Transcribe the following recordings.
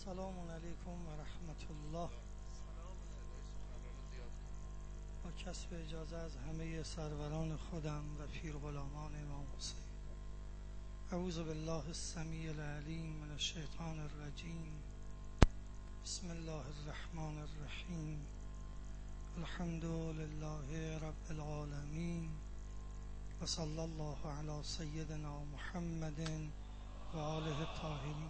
السلام علیکم و رحمت الله. با کسب اجازه از همه سروران خودم و پیر غلامان امام حسین، اعوذ بالله السمیع العلیم من الشیطان الرجیم. بسم الله الرحمن الرحیم. الحمد لله رب العالمین و صلی الله علی سیدنا محمد و آله الطاهرین.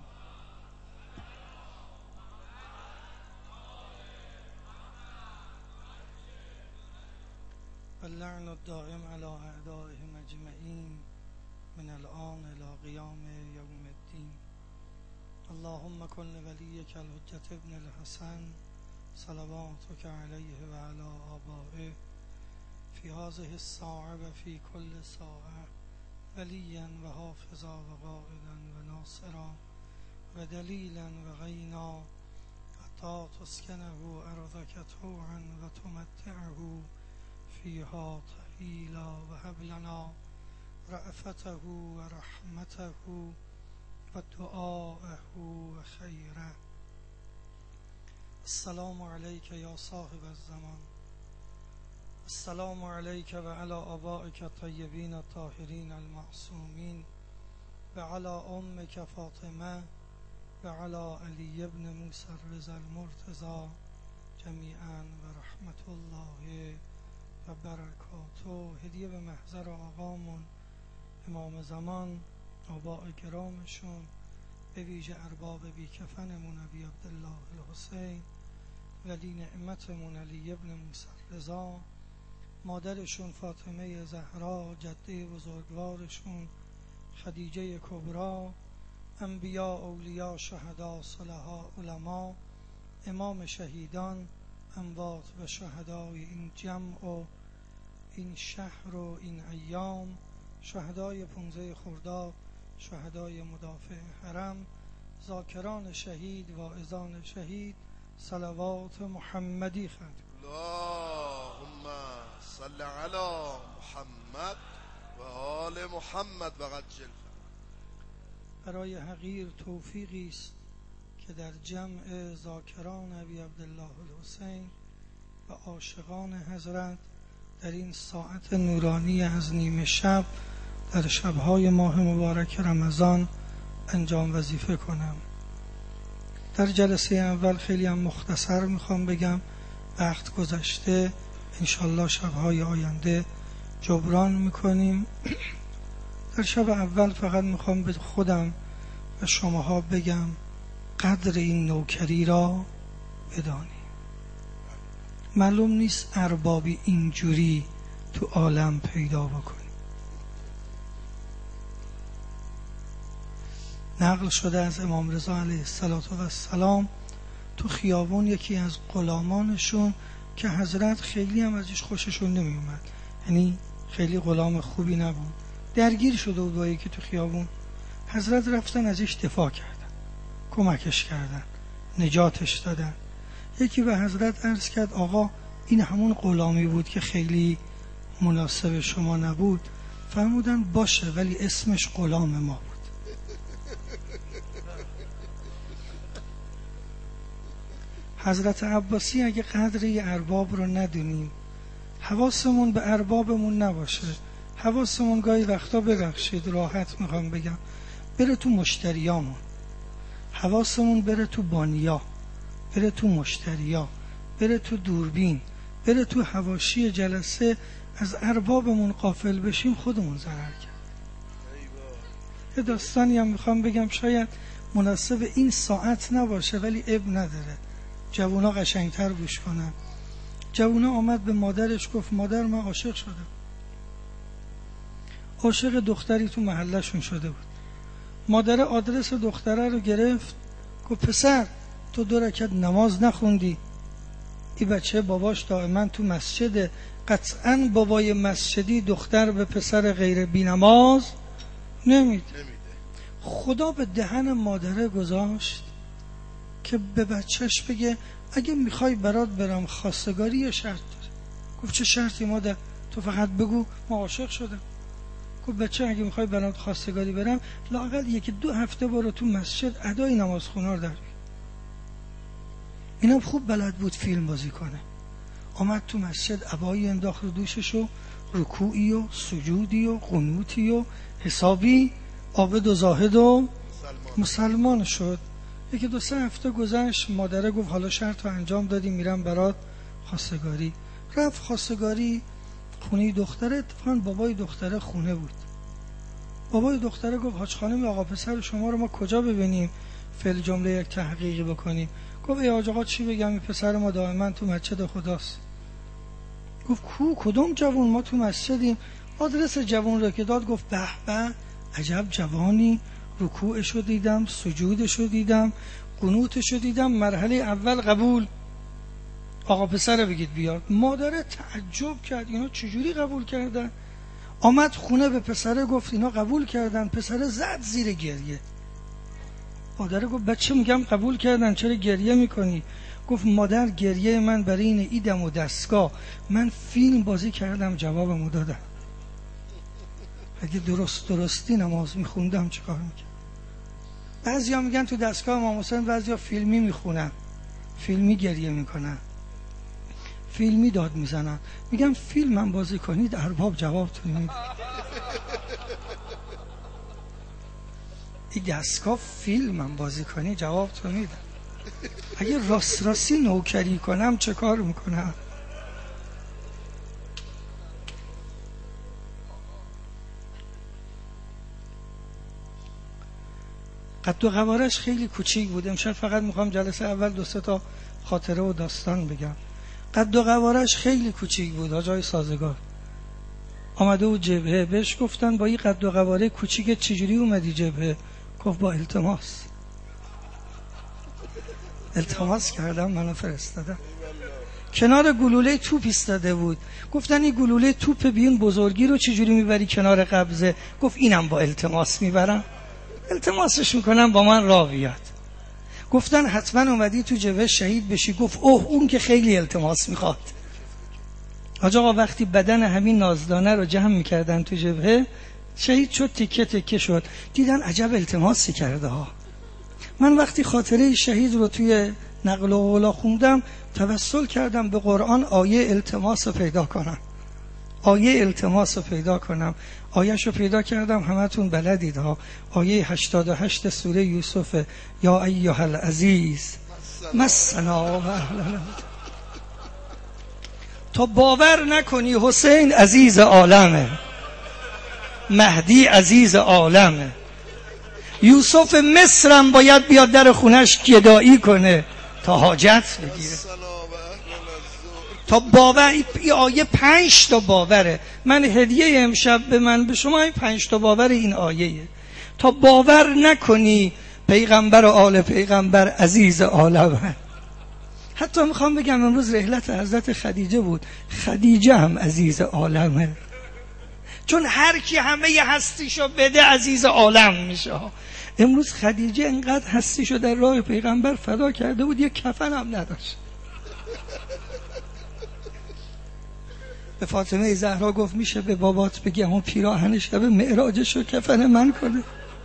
واللعن الدائم على اعدائهم اجمعین من الآن الى قیام یوم الدین. اللهم کن لولیک الحجة ابن الحسن صلواتک علیه و علی آبائه فی هذه الساعة و فی کل ساعة ولیا و حافظا و قائدا و ناصرا و دلیلا و غینا حتی تسکنه ارضک طوعا و تمتعه فیها طویلا و هب لنا رأفته و رحمته و دعاءه و خیره. السلام علیک یا صاحب الزمان. السلام علیک و علی آبائک الطیبین الطاهرین المعصومین و علی امک فاطمه و علی علی ابن موسی الرضا المرتضی جمیعا و رحمت الله و برکاته. هدیه به محضر آقامون امام زمان، آباء کرامشون، به ویژه ارباب بی کفنمون ابی عبدالله الحسین ولی نعمتمون علی ابن موسی الرضا، مادرشون فاطمه زهرا، جده بزرگوارشون خدیجه کبرا، انبیاء، اولیاء، شهدا، صلحاء، علما، امام شهیدان، اموات و شهدای این جمع و این شهر و این ایام، شهدای 15 خرداد، شهدای مدافع حرم، ذاکران شهید، واعظان شهید، صلوات محمدی ختم. اللهم صل علی محمد و آل محمد و عجل. برای حقیر توفیقی است که در جمع ذاکران ابی عبدالله الحسین و عاشقان حضرت در این ساعت نورانی از نیمه شب در شبهای ماه مبارک رمضان انجام وظیفه کنم. در جلسه اول خیلی هم مختصر میخوام بگم، وقت گذشته، انشالله شبهای آینده جبران میکنیم. در شب اول فقط میخوام به خودم و شماها بگم قدر این نوکری را بدانیم. معلوم نیست اربابی اینجوری تو عالم پیدا بکنیم. نقل شده از امام رضا علیه السلام تو خیابون یکی از غلامانشون که حضرت خیلی هم ازش خوششون نمی اومد، یعنی خیلی غلام خوبی نبود، درگیر شده بود با یکی تو خیابون. حضرت رفتن ازش دفاع کردن، کمکش کردن، نجاتش دادن. یکی به حضرت عرض کرد آقا این همون غلامی بود که خیلی مناسب شما نبود. فرمودن باشه ولی اسمش غلام ما بود. حضرت عباسی اگه قدر یه ارباب رو ندونیم، حواسمون به اربابمون نباشه، حواسمون گاهی وقتا، ببخشید راحت میخوام بگم، بره تو مشتریامون، حواسمون بره تو بانیا، بره تو مشتریا، بره تو دوربین، بره تو حواشی جلسه، از اربابمون غافل بشیم خودمون ضرر کرد. یه داستانی هم میخوام بگم، شاید مناسب این ساعت نباشه ولی اب نداره، جوونا قشنگتر گوش کنن. جوونا آمد به مادرش گفت مادر من عاشق شدم. عاشق دختری تو محلشون شده بود. مادر آدرس دختره رو گرفت، گفت پسر تو 2 رکعت نماز نخوندی؟ این بچه باباش دائما تو مسجده، قطعا بابای مسجدی دختر به پسر غیر بی نماز نمیده. خدا به دهن مادره گذاشت که به بچهش بگه اگه میخوای برات برم خواستگاری یه شرط داره. گفت چه شرطی مادر؟ تو فقط بگو ما عاشق شدم. گفت بچه اگه میخوای برات خواستگاری برم لااقل 1-2 هفته برو تو مسجد ادای نماز خونا رو در بیار. اینم خوب بلد بود فیلم بازی کنه. آمد تو مسجد، عبایی انداخت رو دوشش و رکوعی و سجودی و قنوتی و حسابی عابد و زاهد و مسلمان شد. یکی 2-3 هفته گذشت، مادره گفت حالا شرط رو انجام دادی، میرم برات خواستگاری. رفت خواستگاری خونه دختره. اتفاقا بابای دختره خونه بود. بابای دختره گفت حاج خانم آقا پسر شما رو ما کجا ببینیم فعل جمله یک تحقیقی بکنیم؟ گفت ای حاج آقا چی بگم، این پسر ما دائما تو مسجد خداست. گفت کدوم جوون؟ ما تو مسجدیم. آدرس جوون رو که داد گفت به به عجب جوانی، رکوعشو دیدم، سجودشو دیدم، قنوتشو دیدم، مرحله اول قبول. آقا پسر بگید بیاد. مادر تعجب کرد اینا چجوری قبول کردن؟ آمد خونه به پسره گفت اینا قبول کردن. پسره زد زیر گریه. مادر گفت بچه میگم قبول کردن چرا گریه میکنی؟ گفت مادر گریه من برای این ایدم و دستگاه، من فیلم بازی کردم جوابمو دادم. اگه درستی نماز میخوندم چه کار میکردم؟ بعضیا میگن تو دستگاه امام حسین، بعضیا فیلمی میخونن، فیلمی گریه میکنن، فیلمی داد میزنن. میگم فیلم هم بازی کنید ارباب جوابتون میده. این دستگاه فیلم هم بازی کنی جوابتون میده. اگه راستی نوکری کنم چه کار میکنم؟ قد و قوارش خیلی کوچیک بود. امشب فقط میخوام جلسه اول 2-3 تا خاطره و داستان بگم. قد و قوارش خیلی کوچیک بود. حاجای سازگار آمده و جبهه، بهش گفتن با این قد و قواره کوچیک چجوری اومدی جبهه؟ گفت با التماس کردم منو فرستادن. کنار گلوله توپ ایستاده بود. گفتن این گلوله توپ بیون بزرگی رو چجوری میبری کنار قبضه؟ گفت اینم با التماس میبرم، التماسش میکنم با من راه بیاد. گفتن حتما اومدی تو جبهه شهید بشی؟ گفت اوه اون که خیلی التماس میخواد. حاج آقا وقتی بدن همین نازدانه رو جمع میکردن تو جبهه، شهید شد، تیکه تیکه شد، دیدن عجب التماسی کرده ها. من وقتی خاطره شهید رو توی نقل و قولا خوندم، توسل کردم به قرآن آیه التماس رو پیدا کنم، آیه التماس رو پیدا کنم. آیه‌ش رو پیدا کردم، همتون بلدید ها. آیه 88 سوره یوسف، یا ایها العزیز مسنا و اهلنا. تا باور نکنی حسین عزیز عالمه، مهدی عزیز عالمه، یوسف مصرم باید بیاد در خونش گدایی کنه تا حاجت بگیره. تا باور، این آیه 5 تا باوره. من هدیه امشب به شما این 5 تا باور این آیه. تا باور نکنی پیغمبر و آل پیغمبر عزیز عالمه. حتی میخوام بگم امروز رحلت حضرت خدیجه بود، خدیجه هم عزیز عالمه، چون هر کی همه هستیشو بده عزیز عالم میشه. امروز خدیجه انقدر هستیشو در راه پیغمبر فدا کرده بود یک کفن هم نداشت. به فاطمه زهرا گفت میشه به بابات بگی اون پیراهن شب معراجشو کفن من کنه.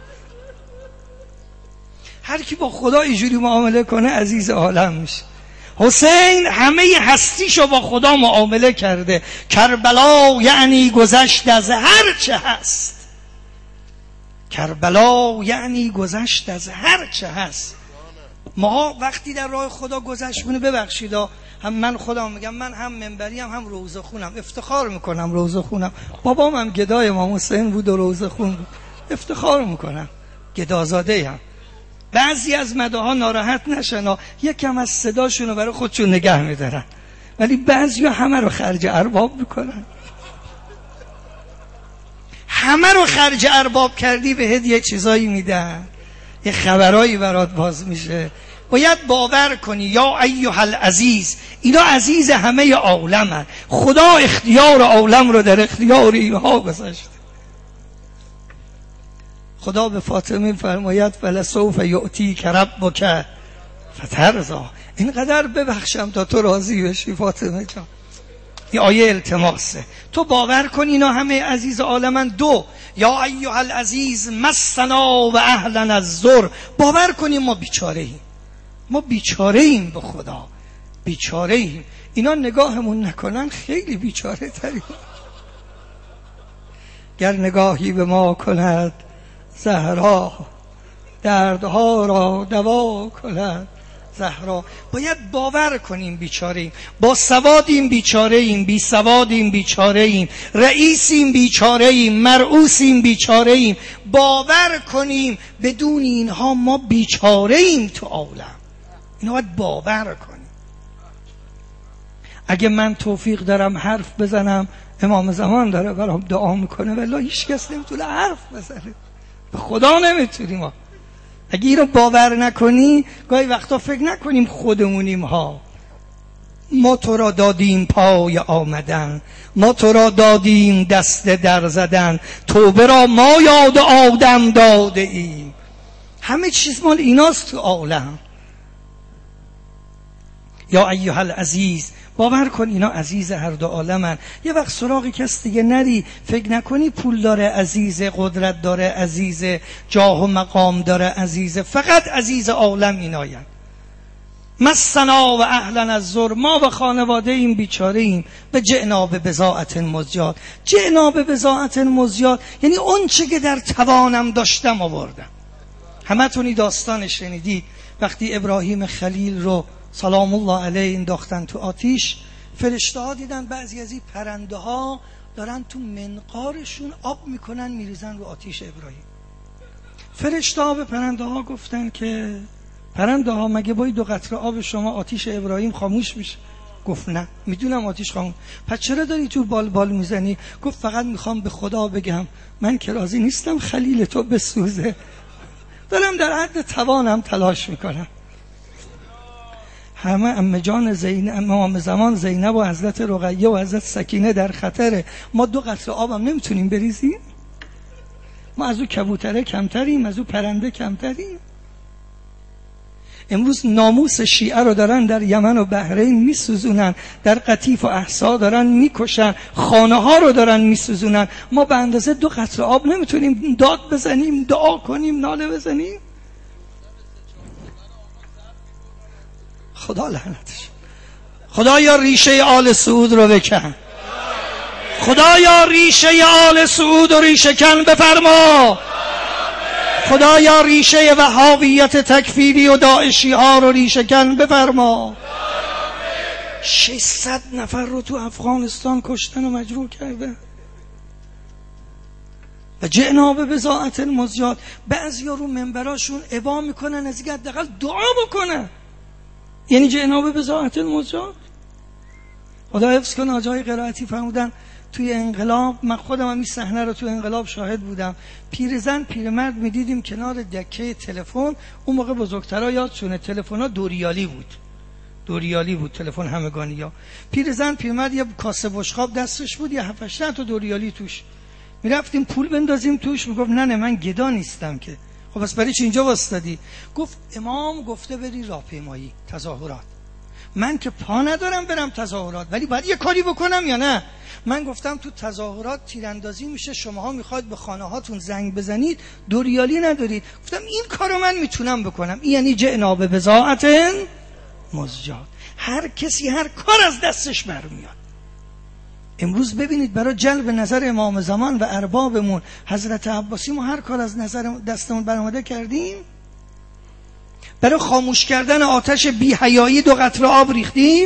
هر کی با خدا اینجوری معامله کنه عزیز عالم میشه. حسین همه هستیشو با خدا معامله کرده. کربلا یعنی گذشت از هر چه هست، کربلا یعنی گذشت از هر چه هست. ما وقتی در راه خدا گذشت کنه، ببخشید هم من خودم میگم، من هم منبری هم روزه خونم، افتخار میکنم روزه خونم. بابام هم گدای امام حسین بود و روزه خون بود، افتخار میکنم گدازاده هم. بعضی از مداها ناراحت نشن، یکم از صداشونو برای خودشون نگه میدارن، ولی بعضی همه رو خرج ارباب میکنن. همه رو خرج ارباب کردی بهت یه چیزایی میدن، یه خبرایی برات باز میشه. باید باور کنی یا ایها العزیز، اینا عزیز همه عالمن. خدا اختیار عالم رو در اختیار اینها گذاشته. خدا به فاطمه فرماید فلسوف یعطیک ربک فترضی، اینقدر ببخشم تا تو راضی بشی فاطمه جان. این آیه التماسه. تو باور کن اینا همه عزیز عالمن. 2 یا ایها العزیز مسنا و اهلنا الضر، باور کنیم ما بیچاره ایم. ما بیچاره ایم، به خدا بیچاره ایم. اینا نگاهمون نکنن خیلی بیچاره تریم. گر نگاهی به ما کند زهرا، دردها را دوا کند زهرا. باید باور کنیم بیچاره ایم، با سوادیم بیچاره ایم، بی سوادیم بیچاره ایم، رئیسیم بیچاره ایم، مرئوسیم بیچاره ایم. باور کنیم بدون اینها ما بیچاره ایم تو عالم. اینو باید باور کنیم. اگه من توفیق دارم حرف بزنم، امام زمان داره برام دعا میکنه، والله هیچ کس نمیتونه حرف بزنه، به خدا نمیتونیم ما. اگه این رو باور نکنی، گاهی وقتا فکر نکنیم خودمونیم ها. ما تو را دادیم پای آمدن، ما تو را دادیم دست در زدن، توبه را ما یاد آدم داده ایم. همه چیز مال ایناست تو عالم. یا ایها العزیز، باور کن اینا عزیز هر دو عالمن. یه وقت سراغی کس دیگه نری، فکر نکنی پول داره عزیز، قدرت داره عزیز، جاه و مقام داره عزیز. فقط عزیز عالم ایناین. مسنا و اهلا الضر، ما و خانواده این بیچاره ایم. به جئنا به بضاعت مزجات. جئنا به بضاعت مزجات یعنی اون چه که در توانم داشتم آوردم. همتونی داستان شنیدید وقتی ابراهیم خلیل رو سلام الله علیه انداختن تو آتیش، فرشته ها دیدن بعضی از این پرنده ها دارن تو منقارشون آب میکنن میریزن رو آتیش ابراهیم. فرشته ها به پرنده ها گفتن که پرنده ها مگه با 2 قطره آب شما آتیش ابراهیم خاموش میشه؟ گفت نه، میدونم آتیش خاموش. پس چرا داری تو بال میزنی؟ گفت فقط میخوام به خدا بگم من که راضی نیستم خلیل تو بسوزه، دارم در حد توانم تلاش میکنم. همه عمه جان امام زمان زینب و حضرت رقیه و حضرت سکینه در خطره. ما 2 قطره آبم نمیتونیم بریزیم؟ ما از او کبوتره کمتریم؟ از او پرنده کمتریم؟ امروز ناموس شیعه رو دارن در یمن و بحرین میسوزونن، در قطیف و احسا دارن میکشن، خانه ها رو دارن میسوزونن. ما به اندازه 2 قطره آب نمیتونیم داد بزنیم، دعا کنیم، ناله بزنیم؟ خدا لعنتش. خدایا ریشه آل سعود رو بکن، خدایا ریشه آل سعود رو ریشه کن بفرما. خدایا ریشه وهابیت تکفیری و داعشی ها رو ریشه کن بفرما. 600 نفر رو تو افغانستان کشتن و مجروح کرده. و جئنا به بضاعت مزجات. بعضیا رو منبراشون ابا میکنن از اینکه حداقل دعا بکنن، یعنی جئنا به بضاعت مزجات. خدا حفظ کنه آجای قرائتی فرمودن توی انقلاب، من خودم هم این صحنه رو توی انقلاب شاهد بودم، پیرزن پیرمرد میدیدیم کنار دکه تلفن. اون موقع بزرگترها یادشونه تلفن‌ها 2 ریالی بود، 2 ریالی بود تلفن همگانی‌ها. پیرزن پیرمرد یه کاسه بشقاب دستش بود، یه 7-8 تا 2 ریالی توش. میرفتیم پول بندازیم توش، میگفت نه من گدا نیستم که. خب پس برای چی اینجا واسطادی؟ گفت امام گفته بری راهپیمایی تظاهرات. من که پا ندارم برم تظاهرات، ولی باید یه کاری بکنم یا نه؟ من گفتم تو تظاهرات تیراندازی میشه، شماها میخواید به خانه هاتون زنگ بزنید 2 ریالی ندارید. گفتم این کارو من میتونم بکنم. این یعنی جئنا به بضاعت مزجات. هر کسی هر کار از دستش برمیاد. امروز ببینید برای جلب نظر امام زمان و اربابمون حضرت عباسی ما هر کار از نظر دستمون برآمده کردیم. برای خاموش کردن آتش بی‌حیایی 2 قطره آب ریختیم.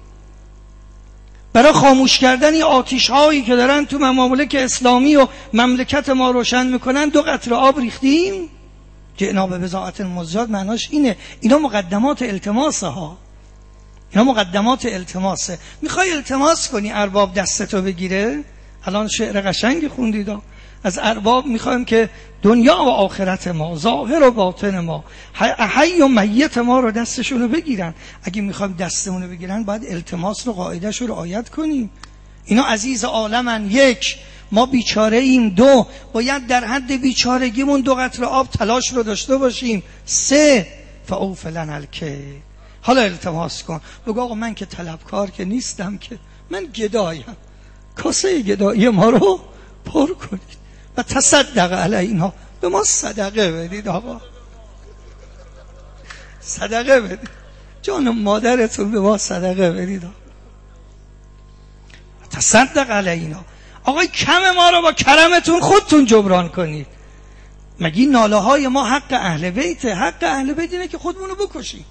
برای خاموش کردن این آتش هایی که دارن تو ممالک اسلامی و مملکت ما روشن میکنن 2 قطره آب ریختیم. جئنا به بضاعت مزجات معناش اینه. اینا مقدمات التماسه ها، اینا مقدمات التماسه. میخوای التماس کنی ارباب دستتو بگیره؟ الان شعر قشنگی خوندید از ارباب، میخوایم که دنیا و آخرت ما، ظاهر و باطن ما، حی و میت ما رو دستشون رو بگیرن. اگه میخوایم دستمون رو بگیرن باید التماس رو قاعدش رو رعایت کنیم. اینا عزیز عالمن. 1 ما بیچاره ایم. 2 باید در حد بیچارگیمون 2 قطره آب تلاش رو داشته باشیم. 3 فاوف لنا الکیل. حالا التماس کن، بگو آقا من که طلبکار که نیستم، که من گدایم، کاسه گدایی ما رو پر کنید و تصدق علینا، به ما صدقه بدید. آقا صدقه بدید، جان مادرتون به ما صدقه بدید. تصدق علینا. آقای کم ما رو با کرمتون خودتون جبران کنید. مگه ناله های ما حق اهل بیت؟ حق اهل بیت اینه که خودمونو بکشیم.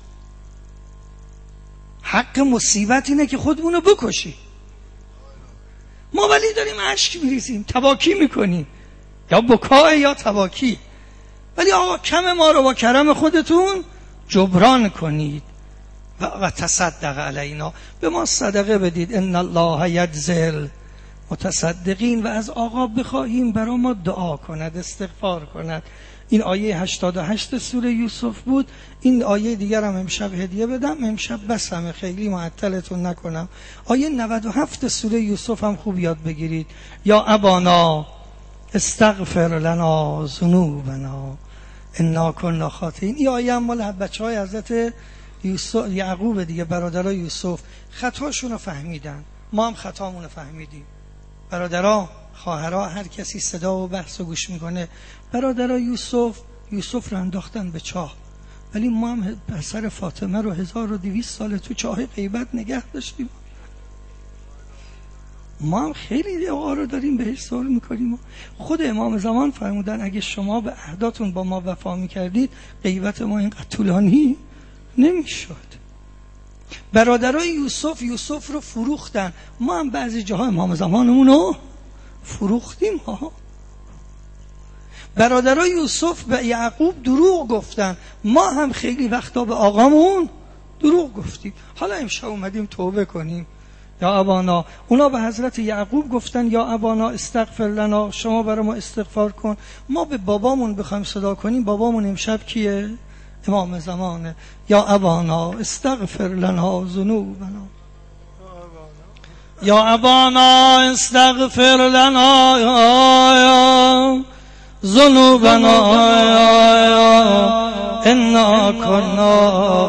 حق مصیبت اینه که خودمونو بکشیم. ما ولی داریم اشک میریزیم، تباکی میکنیم، یا بکای یا تباکی. ولی آقا کم ما رو با کرم خودتون جبران کنید. و تصدق علینا، به ما صدقه بدید. ان الله یجزی متصدقین. و از آقا بخواهیم برای ما دعا کند، استغفار کند. این آیه 88 سوره یوسف بود. این آیه دیگر هم امشب هدیه بدم، امشب بس همه، خیلی معطلتون نکنم. آیه 97 سوره یوسف هم خوب یاد بگیرید. یا ابانا استغفر لنا ذنوبنا انا کنا خاطئین. این آیه هم مال بچهای حضرت یوسف یعقوب دیگه، برادرای یوسف خطاشون رو فهمیدن، ما هم خطامون رو فهمیدیم. برادرها، خواهرها، هر کسی صدا و بحث و گوش میکنه. برادرای یوسف رو انداختن به چاه، ولی ما هم پسر فاطمه رو 1200 سال تو چاه غیبت نگه داشتیم. ما هم خیلی دعا رو داریم بهش سوال میکنیم. خود امام زمان فرمودن اگه شما به عهداتون با ما وفا میکردید غیبت ما اینقدر طولانی نمیشد. برادرای یوسف رو فروختن، ما هم بعضی جاها امام زمانمون رو فروختیم ها. برادرای یوسف به یعقوب دروغ گفتن، ما هم خیلی وقتا به آقامون دروغ گفتیم. حالا امشب اومدیم توبه کنیم. یا ابانا، اونا به حضرت یعقوب گفتن یا ابانا استغفر لنا، شما برای ما استغفار کن. ما به بابامون بخوایم صدا کنیم، بابامون امشب کیه؟ امام زمانه. یا ابانا استغفر لنا ذنوبنا، یا ابانا استغفر لنا ذنوبنا انا کنا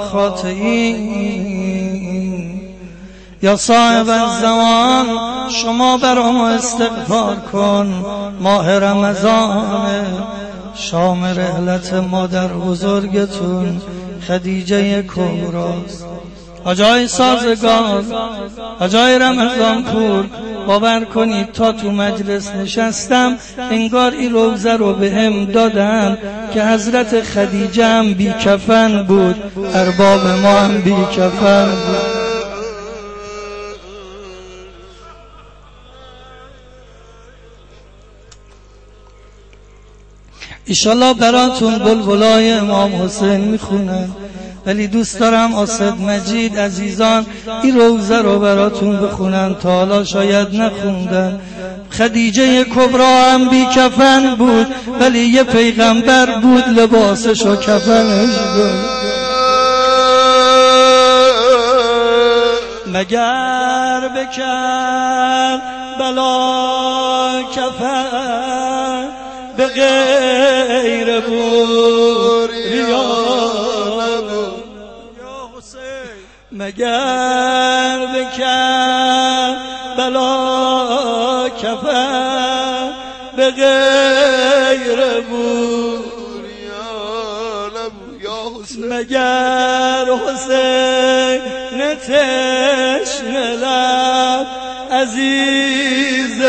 خاطئین. یا صاحب الزمان، شما برای ما استغفار کن. ماه رمضان، شام رحلت مادر بزرگتون خدیجه کبراست. آجای سازگار، آجای رمضان پور، باور کنید تا تو مجلس نشستم انگار این روزه رو به هم دادن که حضرت خدیجه هم بی کفن بود، ارباب ما هم بی کفن بود. ایشالله براتون بلبلای امام حسین میخونن، ولی دوست دارم آسد مجید عزیزان این روزه رو براتون بخونن، تا حالا شاید نخوندن. خدیجه کبرا هم بی کفن بود، ولی یه پیغمبر بود لباسش و کفنش بود. مگر بکر بلا کفن به غیر بوریا نبود. مگر بکر بلا کفن به غیر بوریا نبود. مگر حسین تشنه لب عزیز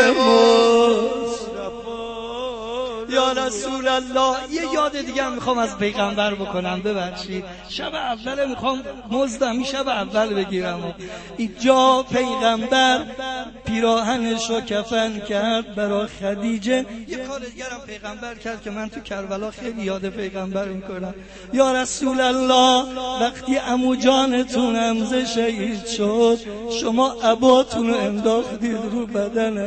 یا رسول الله. یه یاد دیگه هم میخوام از پیغمبر بکنم، ببخشید شب اول میخوام مزدم شب اول بگیرم. اینجا پیغمبر پیراهنش رو کفن کرد برای خدیجه. یه کار دیگه هم پیغمبر کرد که من تو کربلا خیلی یاد پیغمبر میکنم. یا رسول الله، وقتی عمو جانتون حمزه شهید شد شما عباتون رو انداختید رو بدن،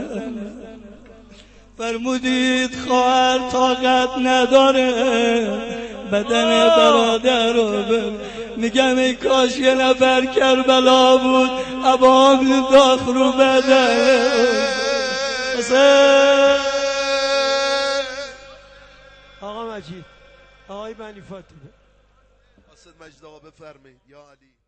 فرمودید خواهر طاقت نداره بدن برادر رو میگم ای کاش یه نفر کربلا بود عبام داخل رو بدن. آقا مجید، آقای بنی فاطمه، آسد مجید آقا بفرمایید. یا علی.